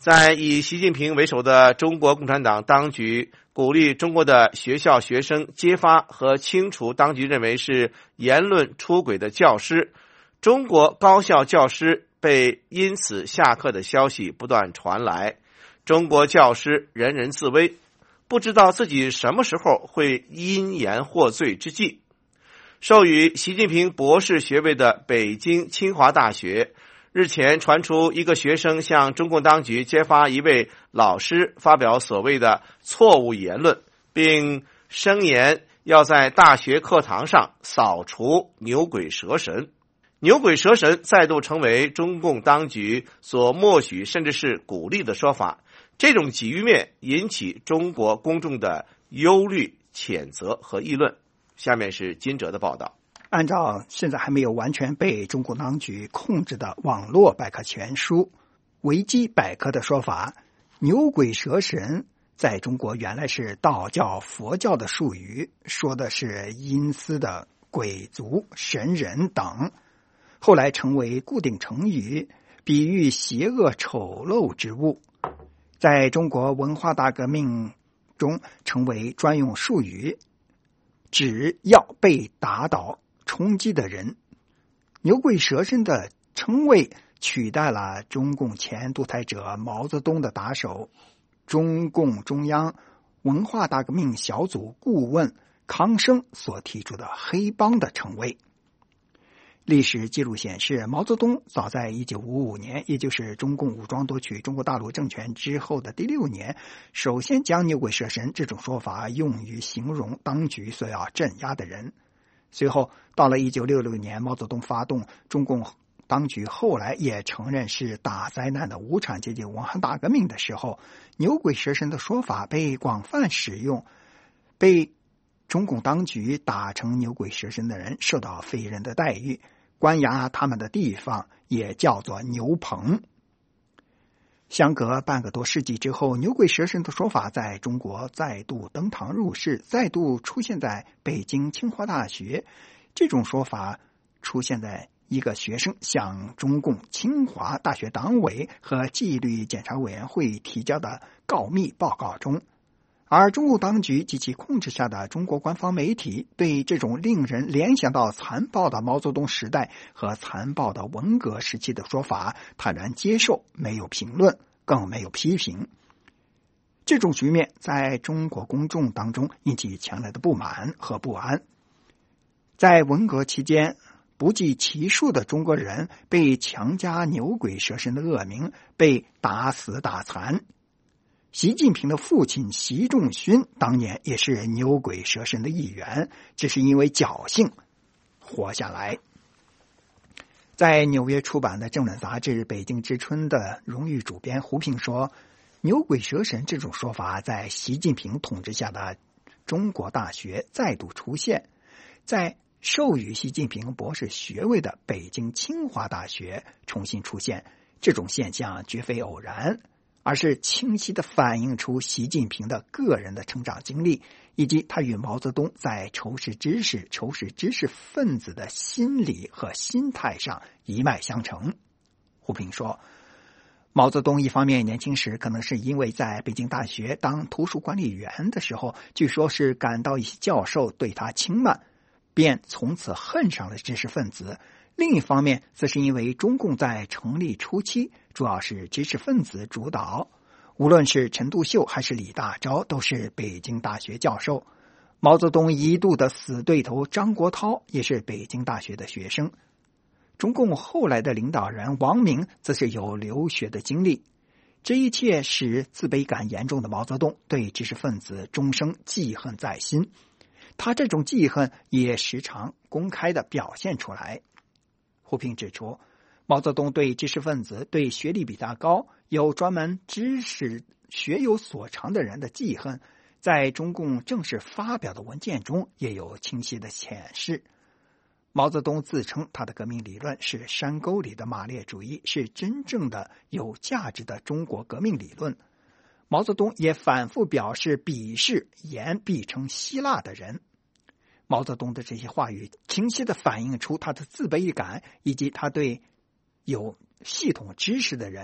在以习近平为首的中国共产党当局鼓励中国的学校学生揭发和清除当局认为是言论出轨的教师，中国高校教师被因此下课的消息不断传来，中国教师人人自危，不知道自己什么时候会因言获罪之际。授予习近平博士学位的北京清华大学日前传出一个学生向中共当局揭发一位老师发表所谓的错误言论，并声言要在大学课堂上扫除牛鬼蛇神。牛鬼蛇神再度成为中共当局所默许甚至是鼓励的说法，这种局面引起中国公众的忧虑、谴责和议论。下面是金哲的报道。 按照现在还没有完全被中国当局控制的网络百科全书维基百科的说法，牛鬼蛇神在中国原来是道教、佛教的术语，说的是阴司的鬼族、神人等，后来成为固定成语，比喻邪恶丑陋之物，在中国文化大革命中成为专用术语，指要被打倒冲击的人。牛鬼蛇神的称谓取代了中共前独裁者毛泽东的打手、中共中央文化大革命小组顾问康生所提出的黑帮的称谓。历史记录显示，毛泽东早在一九五五年，也就是中共武装夺取中国大陆政权之后的第六年，首先将牛鬼蛇神这种说法用于形容当局所要镇压的人。随后到了一九六六年，毛泽东发动中共当局后来也承认是大灾难的无产阶级文化大革命的时候，牛鬼蛇神的说法被广泛使用，被中共当局打成牛鬼蛇神的人受到非人的待遇，关押他们的地方也叫做牛棚。相隔半个多世纪之后，牛鬼蛇神的说法在中国再度登堂入室，再度出现在北京清华大学。这种说法出现在一个学生向中共清华大学党委和纪律检查委员会提交的告密报告中，而中共当局及其控制下的中国官方媒体对这种令人联想到残暴的毛泽东时代和残暴的文革时期的说法坦然接受，没有评论，更没有批评。这种局面在中国公众当中引起强烈的不满和不安。在文革期间，不计其数的中国人被强加牛鬼蛇神的恶名，被打死打残。习近平的父亲习仲勋当年也是牛鬼蛇神的一员，只是因为侥幸活下来。在纽约出版的政论杂志《北京之春》的荣誉主编胡平说，牛鬼蛇神这种说法在习近平统治下的中国大学再度出现，在授予习近平博士学位的北京清华大学重新出现。这种现象绝非偶然，而是清晰地反映出习近平的个人的成长经历，以及他与毛泽东在仇视知识、仇视知识分子的心理和心态上一脉相承。胡平说，毛泽东一方面年轻时可能是因为在北京大学当图书管理员的时候，据说是感到一些教授对他轻慢，便从此恨上了知识分子。另一方面，则是因为中共在成立初期主要是知识分子主导，无论是陈独秀还是李大钊都是北京大学教授。毛泽东一度的死对头张国焘也是北京大学的学生。中共后来的领导人王明则是有留学的经历。这一切使自卑感严重的毛泽东对知识分子终生记恨在心，他这种记恨也时常公开地表现出来。胡平指出，毛泽东对知识分子、对学历比他高、有专门知识、学有所长的人的记恨，在中共正式发表的文件中也有清晰的显示。毛泽东自称他的革命理论是山沟里的马列主义，是真正的有价值的中国革命理论。毛泽东也反复表示鄙视言必称希腊的人。毛泽东的这些话语清晰地反映出他的自卑感，以及他对有系统知识的人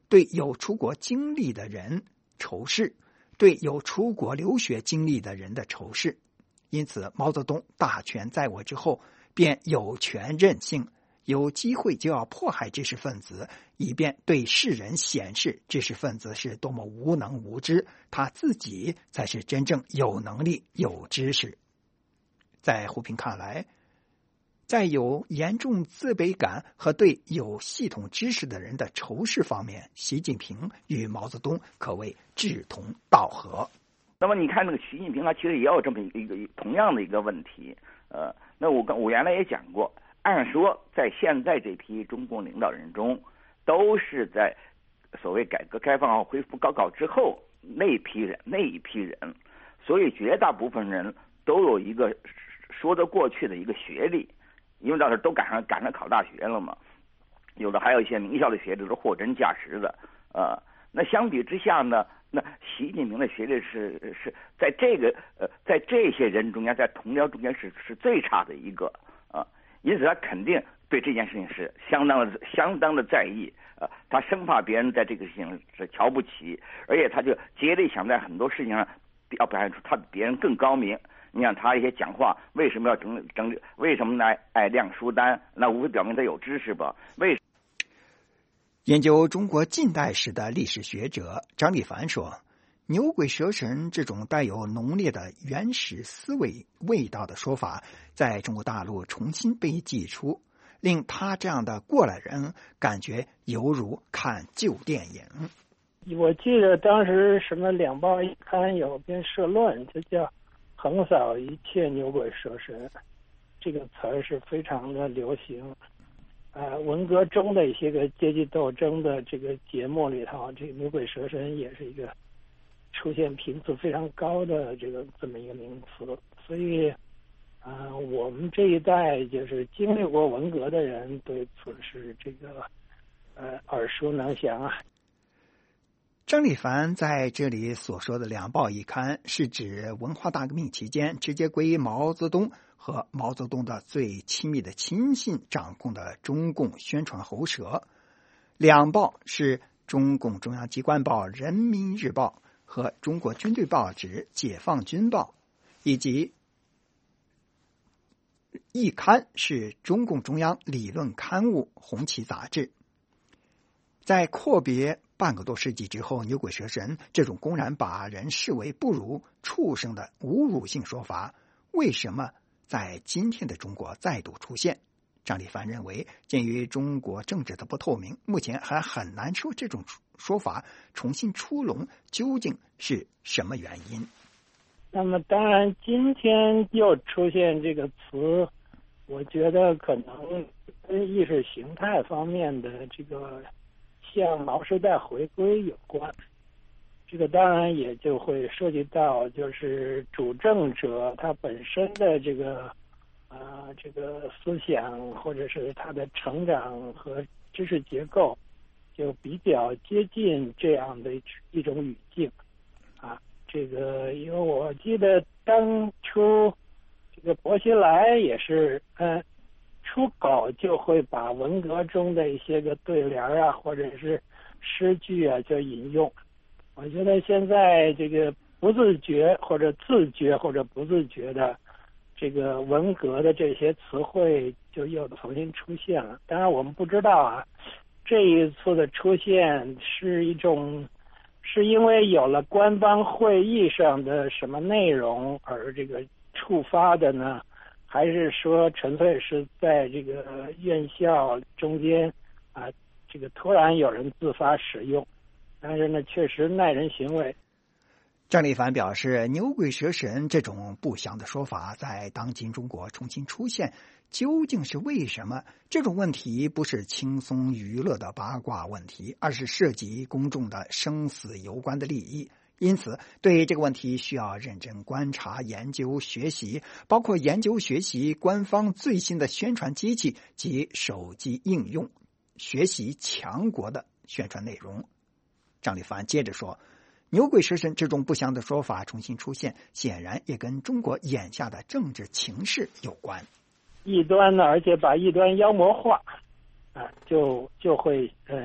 对有出国经历的人仇视，对有出国留学经历的人的仇视。因此，毛泽东大权在握之后，便有权任性，有机会就要迫害知识分子，以便对世人显示知识分子是多么无能无知，他自己才是真正有能力、有知识。在胡平看来，在有严重自卑感和对有系统知识的人的仇视方面，习近平与毛泽东可谓志同道合。 那么你看那个习近平他其实也有这么一个同样的一个问题，呃，那我跟我原来也讲过，按说在现在这批中共领导人中，都是在所谓改革开放恢复高考之后那一批人那一批人，所以绝大部分人都有一个说得过去的一个学历，因为当时都赶上赶上考大学了嘛，有的还有一些名校的学历是货真价实的，呃，那相比之下呢？那习近平的学历是是在这个呃，在这些人中间，在同僚中间是是最差的一个啊，因此他肯定对这件事情是相当的相当的在意啊，他生怕别人在这个事情是瞧不起，而且他就竭力想在很多事情上要表现出他比别人更高明。你看他一些讲话为什么要整整为什么呢爱亮书单？那无非表明他有知识吧？为研究中国近代史的历史学者张立凡说，牛鬼蛇神这种带有浓烈的原始思维味道的说法在中国大陆重新被祭出，令他这样的过来人感觉犹如看旧电影。 我记得当时什么两报一刊有篇社论，就叫横扫一切牛鬼蛇神，这个词儿是非常的流行。呃，文革中的一些个阶级斗争的这个节目里头，这个牛鬼蛇神也是一个出现频次非常高的这个这么一个名词。所以，啊、呃，我们这一代就是经历过文革的人，对此是这个呃耳熟能详啊。 张立凡在这里所说的两报一刊，是指文化大革命期间直接归毛泽东和毛泽东的最亲密的亲信掌控的中共宣传喉舌。两报是中共中央机关报《人民日报》和中国军队报纸《解放军报》，以及一刊是中共中央理论刊物《红旗杂志》。在阔别半个多世纪之后，牛鬼蛇神这种公然把人视为不如畜生的侮辱性说法，为什么在今天的中国再度出现？张立凡认为，鉴于中国政治的不透明，目前还很难说这种说法重新出笼究竟是什么原因。 那么当然今天又出现这个词，我觉得可能跟意识形态方面的这个向毛时代回归有关。这个当然也就会涉及到就是主政者他本身的这个啊、呃、这个思想或者是他的成长和知识结构就比较接近这样的一种语境啊。这个因为我记得当初这个薄熙来也是嗯出口就会把文革中的一些个对联啊或者是诗句啊就引用。我觉得现在这个不自觉或者自觉或者不自觉的这个文革的这些词汇就又重新出现了。当然我们不知道啊，这一次的出现是一种是因为有了官方会议上的什么内容而这个触发的呢，还是说纯粹是在这个院校中间啊，这个突然有人自发使用，但是呢确实耐人寻味。 张立凡表示，牛鬼蛇神这种不祥的说法在当今中国重新出现，究竟是为什么？这种问题不是轻松娱乐的八卦问题，而是涉及公众的生死攸关的利益。因此，对这个问题需要认真观察、研究、学习，包括研究学习官方最新的宣传机器及手机应用，学习强国的宣传内容。张立凡接着说，牛鬼蛇神这种不祥的说法重新出现，显然也跟中国眼下的政治情势有关。 异端呢，而且把异端妖魔化，啊，就就会呃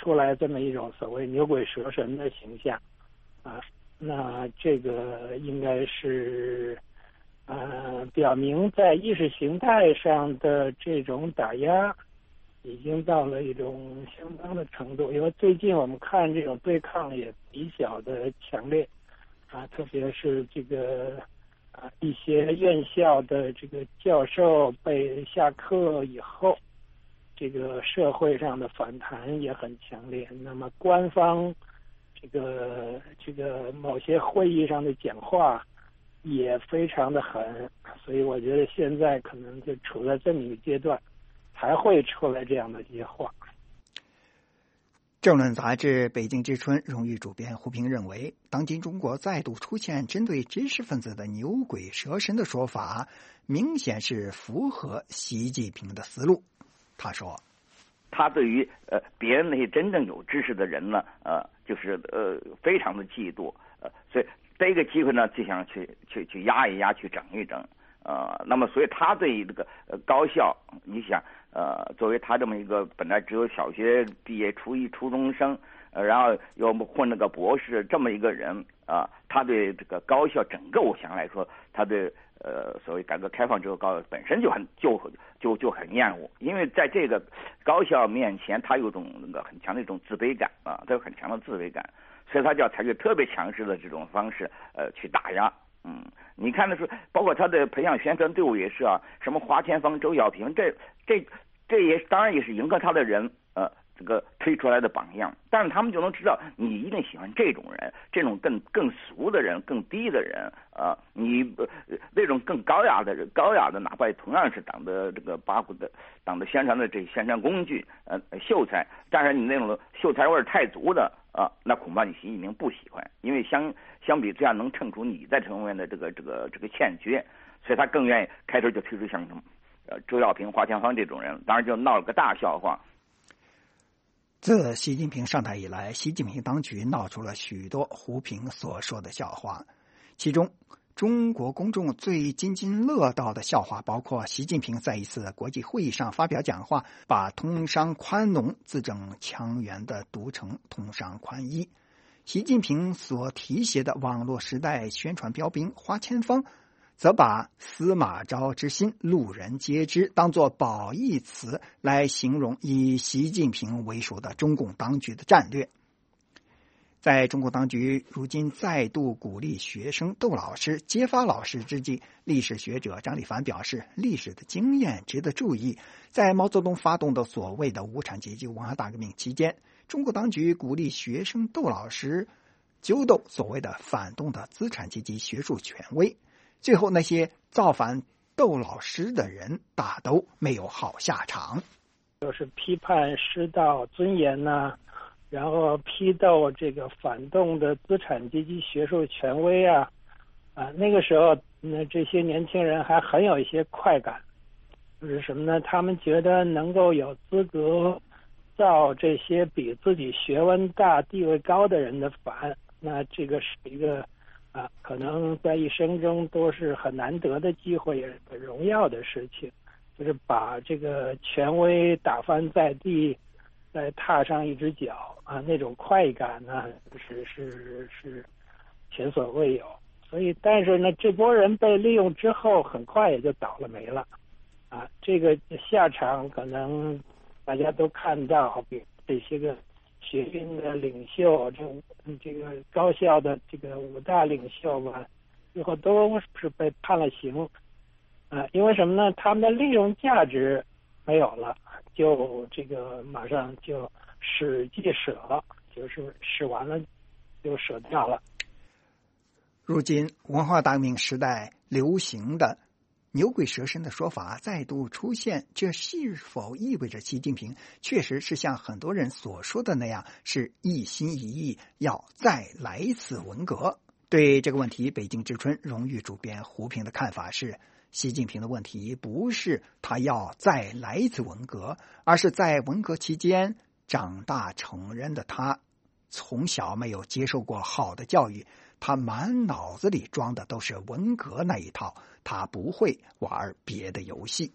出来这么一种所谓牛鬼蛇神的形象啊，那这个应该是呃表明在意识形态上的这种打压已经到了一种相当的程度，因为最近我们看这种对抗也比较的强烈啊，特别是这个啊一些院校的这个教授被下课以后，这个社会上的反弹也很强烈。那么官方这个这个某些会议上的讲话也非常的狠，所以我觉得现在可能就处在这么一个阶段，才会出来这样的一些话。 政论杂志《北京之春》荣誉主编胡平认为，当今中国再度出现针对知识分子的牛鬼蛇神的说法，明显是符合习近平的思路。他说， 他对于呃别人那些真正有知识的人呢，呃，就是呃非常的嫉妒，呃，所以这个机会呢，就想去去去压一压，去整一整，呃，那么所以他对于这个呃高校，你想。呃，作为他这么一个本来只有小学毕业、初一、初中生，呃，然后又混了个博士这么一个人啊、呃，他对这个高校整个我想来说，他对呃所谓改革开放之后高校本身就很就就就很厌恶，因为在这个高校面前，他有种那个很强的一种自卑感啊，他有很强的自卑感，所以他就要采取特别强势的这种方式呃去打压。嗯，你看的是，包括他的培养宣传队伍也是啊，什么华天芳、周小平，这这这也当然也是迎合他的人呃这个推出来的榜样，但是他们就能知道你一定喜欢这种人，这种更更俗的人、更低的人啊、呃，你、呃、那种更高雅的人、高雅的，哪怕同样是党的这个八股的党的宣传的这宣传工具呃秀才，但是你那种秀才味太足的。啊，那恐怕你习近平不喜欢，因为相相比这样能衬出你在这方面的这个这个这个欠缺，所以他更愿意开头就推出像什么呃周小平、华天芳这种人，当然就闹了个大笑话。 自习近平上台以来，习近平当局闹出了许多胡平所说的笑话，其中中国公众最津津乐道的笑话包括习近平在一次国际会议上发表讲话，把通商宽农字正腔圆地读成通商宽衣。习近平所提携的网络时代宣传标兵华千芳，则把司马昭之心，路人皆知当作褒义词来形容以习近平为首的中共当局的战略。在中国当局如今再度鼓励学生斗老师、揭发老师之际，历史学者张立凡表示，历史的经验值得注意。在毛泽东发动的所谓的无产阶级文化大革命期间，中国当局鼓励学生斗老师，揪斗所谓的反动的资产阶级学术权威，最后那些造反斗老师的人大都没有好下场。 就是批判师道尊严呢、啊，然后批斗这个反动的资产阶级学术权威啊，啊，那个时候那这些年轻人还很有一些快感，就是什么呢？他们觉得能够有资格造这些比自己学问大、地位高的人的反，那这个是一个啊，可能在一生中都是很难得的机会，也是很荣耀的事情，就是把这个权威打翻在地。再踏上一只脚啊，那种快感呢，是是是前所未有。所以，但是呢，这波人被利用之后，很快也就倒了霉了，啊，这个下场可能大家都看到，比这些个学运的领袖，这这个高校的这个五大领袖吧，最后都是被判了刑，啊，因为什么呢？他们的利用价值没有了。就这个马上就舍即舍，就是舍完了就舍掉了。 如今文化大革命时代流行的牛鬼蛇神的说法再度出现，这是否意味着习近平确实是像很多人所说的那样，是一心一意要再来一次文革？对这个问题，北京之春荣誉主编胡平的看法是，习近平的问题不是他要再来一次文革，而是在文革期间长大成人的他，从小没有接受过好的教育，他满脑子里装的都是文革那一套，他不会玩别的游戏。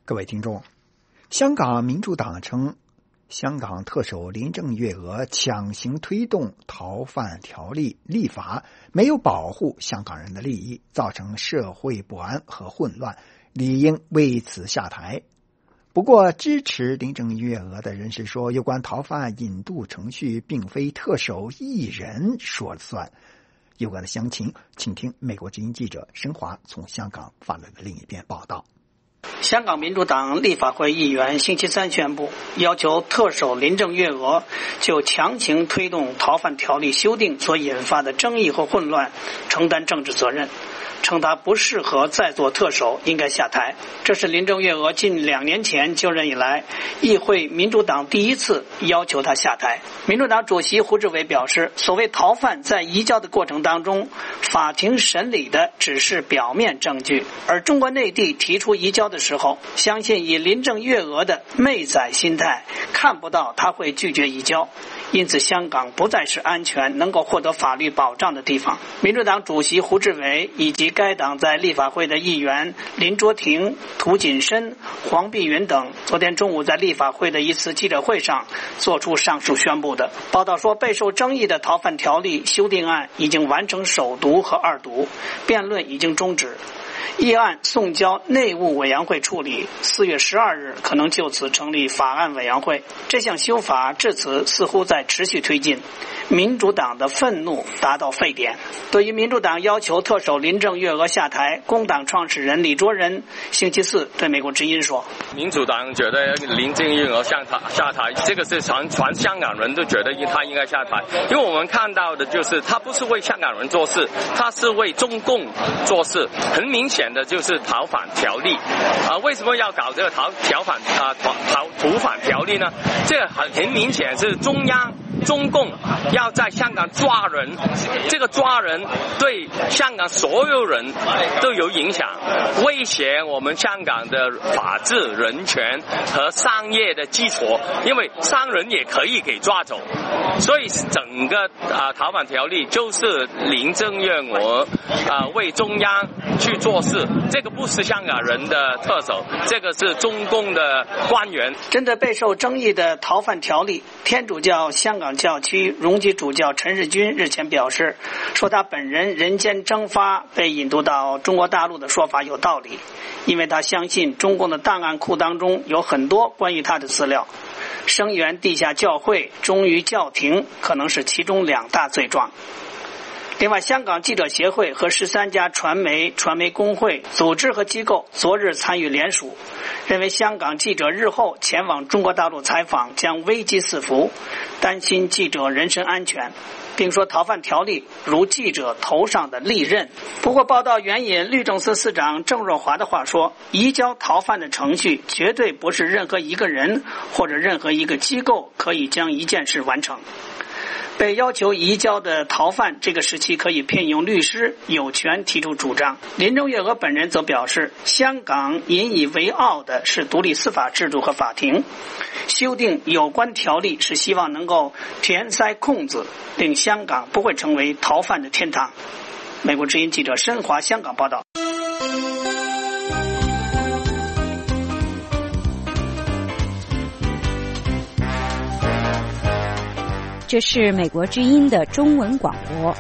各位听众，香港民主党称，香港特首林郑月娥强行推动逃犯条例立法，没有保护香港人的利益，造成社会不安和混乱，理应为此下台。不过，支持林郑月娥的人士说，有关逃犯引渡程序并非特首一人说了算。有关的详情，请听美国之音记者申华从香港发来的另一篇报道。 香港民主党立法会议员星期三宣布，要求特首林郑月娥就强行推动逃犯条例修订所引发的争议和混乱承担政治责任，称他不适合再做特首，应该下台。这是林郑月娥近两年前就任以来，议会民主党第一次要求他下台。民主党主席胡志伟表示，所谓逃犯在移交的过程当中，法庭审理的只是表面证据，而中国内地提出移交的时候，相信以林郑月娥的媚仔心态，看不到他会拒绝移交。因此香港不再是安全能够获得法律保障的地方。民主党主席胡志伟以及该党在立法会的议员林卓廷、涂谨申、黄碧云等昨天中午在立法会的一次记者会上做出上述宣布的。报道说，备受争议的逃犯条例修订案已经完成首读和二读，辩论已经终止，议案送交内务委员会处理，四月十二日可能就此成立法案委员会。这项修法至此似乎在持续推进，民主党的愤怒达到沸点。对于民主党要求特首林郑月娥下台，工党创始人李卓人星期四对美国之音说， 民主党觉得林郑月娥下台，下台这个是全全香港人都觉得他应该下台，因为我们看到的就是他不是为香港人做事，他是为中共做事。很明显的就是逃犯条例啊，为什么要搞这个逃逃犯啊逃逃逃犯条例呢？这个很很明显是中央中共要在香港抓人，这个抓人对香港所有人都有影响，威胁我们香港的法治、人权和商业的基础，因为商人也可以给抓走。所以整个啊逃犯条例就是林郑月娥啊为中央去做事，这个不是香港人的特首，这个是中共的官员。 针对备受争议的逃犯条例，天主教香港教区荣基主教陈日君日前表示，说他本人人间蒸发被引渡到中国大陆的说法有道理，因为他相信中共的档案库当中有很多关于他的资料，声援地下教会、忠于教廷可能是其中两大罪状。另外，香港记者协会和十三家传媒、传媒工会、组织和机构昨日参与联署，认为香港记者日后前往中国大陆采访将危机四伏，担心记者人身安全，并说逃犯条例如记者头上的利刃。不过，报道援引律政司司长郑若骅的话说，移交逃犯的程序绝对不是任何一个人或者任何一个机构可以将一件事完成。被要求移交的逃犯这个时期可以聘用律师，有权提出主张。林郑月娥本人则表示，香港引以为傲的是独立司法制度和法庭，修订有关条例是希望能够填塞空子，令香港不会成为逃犯的天堂。美国之音记者申华香港报道。 这是美国之音的中文广播。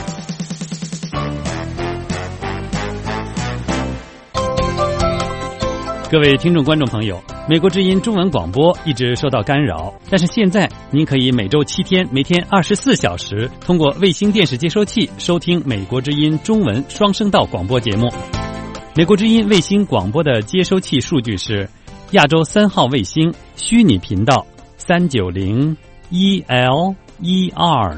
各位听众观众朋友，美国之音中文广播一直受到干扰，但是现在您可以每周七天，每天二十四小时，通过卫星电视接收器收听美国之音中文双声道广播节目。美国之音卫星广播的接收器数据是亚洲三号卫星虚拟频道三九零 E L 一二。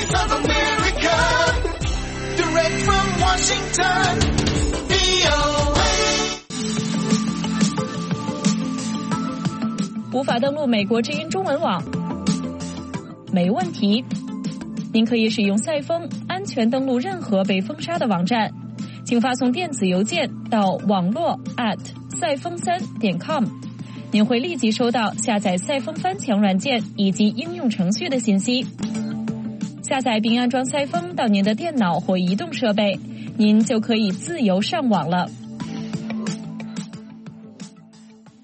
无法登录美国之音中文网？没问题，您可以使用赛风安全登录任何被封杀的网站，请发送电子邮件到网络 at 赛风三点 com， 您会立即收到下载赛风翻墙软件以及应用程序的信息。下载并安装赛风到您的电脑或移动设备，您就可以自由上网了。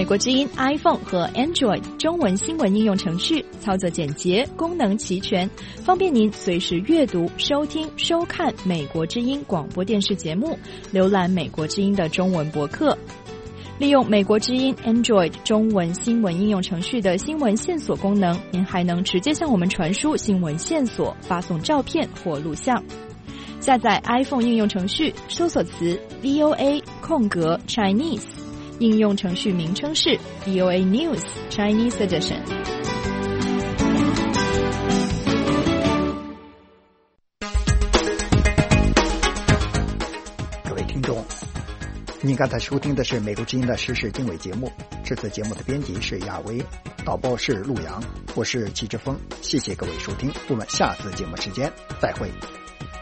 美国之音 iPhone 和 Android 中文新闻应用程序，操作简洁，功能齐全，方便您随时阅读、收听、收看美国之音广播电视节目，浏览美国之音的中文博客。利用美国之音 Android 中文新闻应用程序的新闻线索功能，您还能直接向我们传输新闻线索，发送照片或录像。下载 iPhone 应用程序，搜索词 V O A 空格 Chinese， 应用程序名称是 V O A News Chinese Edition。 各位听众，您刚才收听的是美国之音的时事经纬节目。这次节目的编辑是亚威，导播是陆阳，我是齐志峰。谢谢各位收听，我们下次节目时间再会。